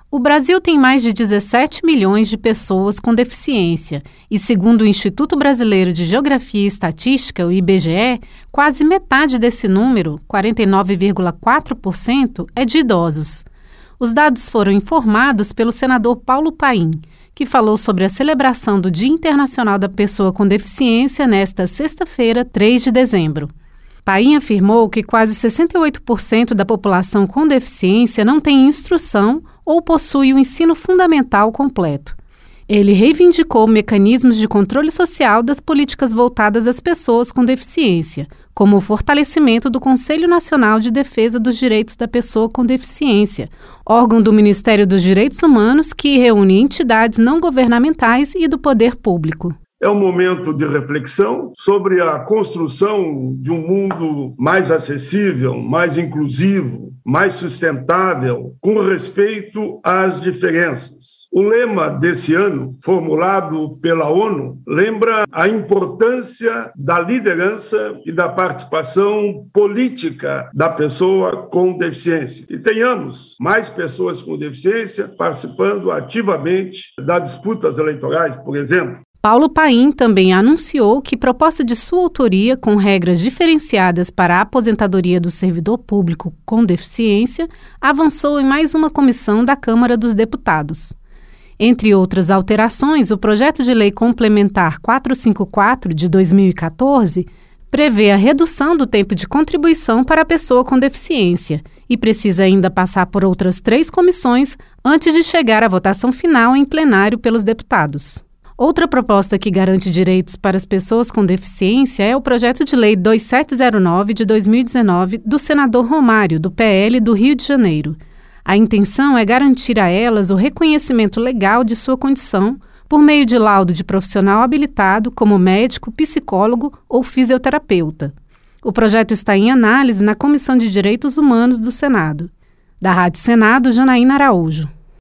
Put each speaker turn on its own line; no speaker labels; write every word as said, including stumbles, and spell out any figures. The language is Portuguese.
O Brasil tem mais de dezessete milhões de pessoas com deficiência e, segundo o Instituto Brasileiro de Geografia e Estatística, o I B G E, quase metade desse número, quarenta e nove vírgula quatro por cento, é de idosos. Os dados foram informados pelo senador Paulo Paim, que falou sobre a celebração do Dia Internacional da Pessoa com Deficiência nesta sexta-feira, três de dezembro. Paim afirmou que quase sessenta e oito por cento da população com deficiência não tem instrução ou possui o ensino fundamental completo. Ele reivindicou mecanismos de controle social das políticas voltadas às pessoas com deficiência, como o fortalecimento do Conselho Nacional de Defesa dos Direitos da Pessoa com Deficiência, órgão do Ministério dos Direitos Humanos que reúne entidades não governamentais e do poder público.
É um momento de reflexão sobre a construção de um mundo mais acessível, mais inclusivo, mais sustentável, com respeito às diferenças. O lema desse ano, formulado pela ONU, lembra a importância da liderança e da participação política da pessoa com deficiência. E tenhamos mais pessoas com deficiência participando ativamente das disputas eleitorais, por exemplo.
Paulo Paim também anunciou que proposta de sua autoria com regras diferenciadas para a aposentadoria do servidor público com deficiência avançou em mais uma comissão da Câmara dos Deputados. Entre outras alterações, o projeto de lei complementar quatrocentos e cinquenta e quatro de dois mil e quatorze prevê a redução do tempo de contribuição para a pessoa com deficiência e precisa ainda passar por outras três comissões antes de chegar à votação final em plenário pelos deputados. Outra proposta que garante direitos para as pessoas com deficiência é o projeto de lei dois mil setecentos e nove de dois mil e dezenove do senador Romário, do P L do Rio de Janeiro. A intenção é garantir a elas o reconhecimento legal de sua condição por meio de laudo de profissional habilitado como médico, psicólogo ou fisioterapeuta. O projeto está em análise na Comissão de Direitos Humanos do Senado. Da Rádio Senado, Janaína Araújo.